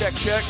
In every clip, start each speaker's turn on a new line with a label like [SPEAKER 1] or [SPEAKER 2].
[SPEAKER 1] Check, check.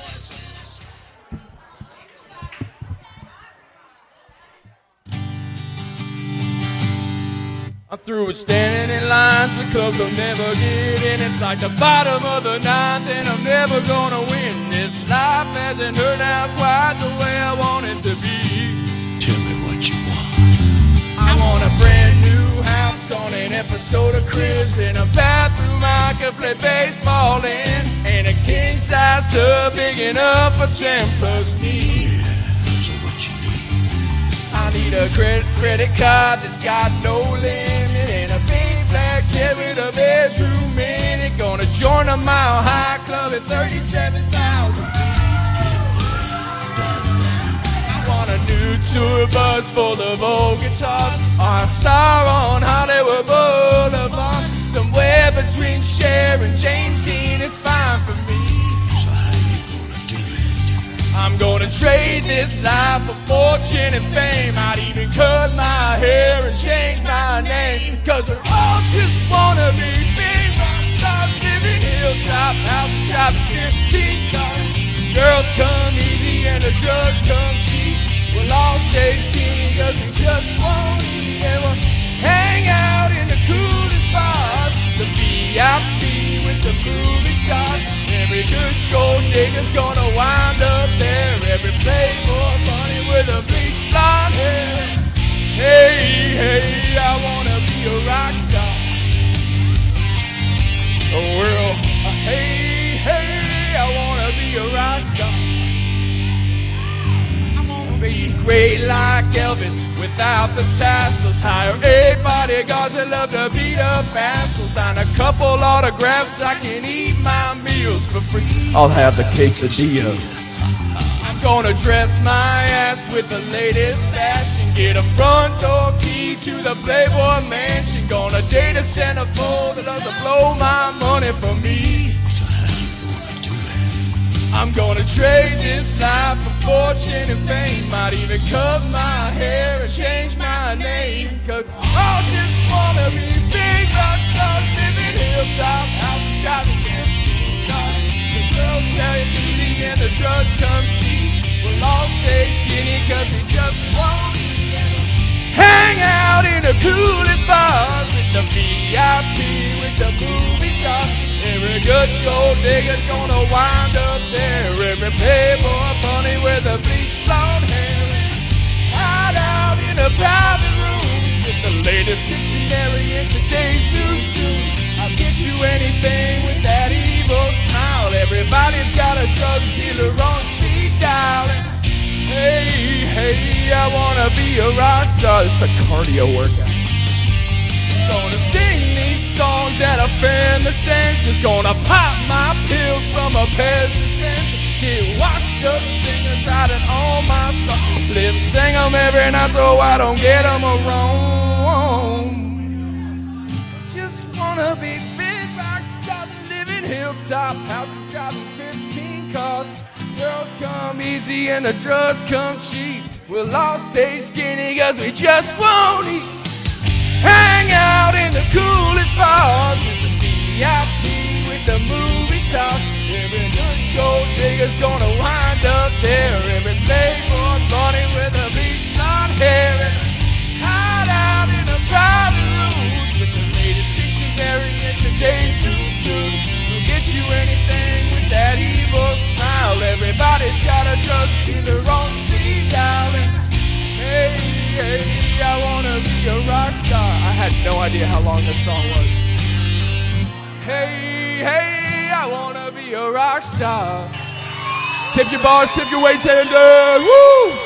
[SPEAKER 1] I'm through with standing in lines, the clubs will never get in. It's like the bottom of the ninth, and I'm never gonna win. This life hasn't turned out quite the way I want it to be.
[SPEAKER 2] Tell me what you want.
[SPEAKER 1] I want a brand new house on an episode of Cribs, and a bathroom I can play baseball in, and a king-size tub big enough for 10 plus me.
[SPEAKER 2] Yeah, so what you need?
[SPEAKER 1] I need a credit card that's got no limit, and a big black jet with a bedroom in it. Gonna join a Mile High Club at 37,000 feet. I want a new tour bus full of old guitars, or a star on Hollywood Boulevard. Somewhere between Cher and James Dean, it's fine for me.
[SPEAKER 2] So how you gonna do it?
[SPEAKER 1] I'm gonna trade this life for fortune and fame. I'd even cut my hair and change my name, 'cause we all just wanna be big rock stars, living hilltop houses, driving 15 cars. Girls come easy and the drugs come cheap. We'll all stay skinny 'cause we just won't eat, and we'll hang out in the coolest bars, the VIP with the movie stars. Every good gold digger's gonna wind up there. Every playboy bunny with a bleached blonde hair. Hey, hey, I wanna be a rock star. Oh, world, hey, hey, I wanna be a rock star. I wanna be great like Elvis without the tassels. Hire 8 bodyguards that love to beat up assholes. Sign a couple autographs, I can eat my meals for free.
[SPEAKER 3] I'll have the quesadilla.
[SPEAKER 1] I'm gonna dress my ass with the latest fashion, get a front door key to the Playboy Mansion. Gonna date a centerfold that doesn't blow my money for me.
[SPEAKER 2] So how you gonna do it?
[SPEAKER 1] I'm gonna trade this life for fortune and fame. Might even cut my hair and change my name, 'cause I just wanna be big rock stars, living hilltop houses, driving 15 cars. The girls carry easy and the drugs come cheap. We'll all stay skinny 'cause we just won't eat. Hang out in the coolest bars with the VIP with the movie stars. Every good gold digger's gonna wind up there. Every playboy bunny with a bleached blonde hair. Hide out in a private room with the latest dictionary in today's soon. I'll get you anything with that evil smile. Everybody's got a drug dealer on speed dial. Hey, hey, I wanna be a rock star. It's a cardio workout. Gonna sing these songs that offend the senses. Gonna pop my pills from a Pez dispense. Get washed up singers writing all my songs. Lip sing them every night so I don't get them wrong. Just wanna be big rock stars, living hilltop houses, driving 15 cars. Girls come easy and the drugs come cheap. We'll all stay skinny 'cause we just won't eat. Hang out in the coolest bars with the VIP with the movie stars. Every good gold digger's gonna wind up there. Every playboy bunny with a bleached blonde hair. And hide out in a private room with the latest dictionary in today's soon. We'll get you anything with that evil smile. Everybody's got a drug dealer on speed dial. Hey, hey, I wanna be a rock star. I had no idea how long this song was. Hey, hey, I wanna be a rock star. Tip your bars, tip your wait tender. Woo!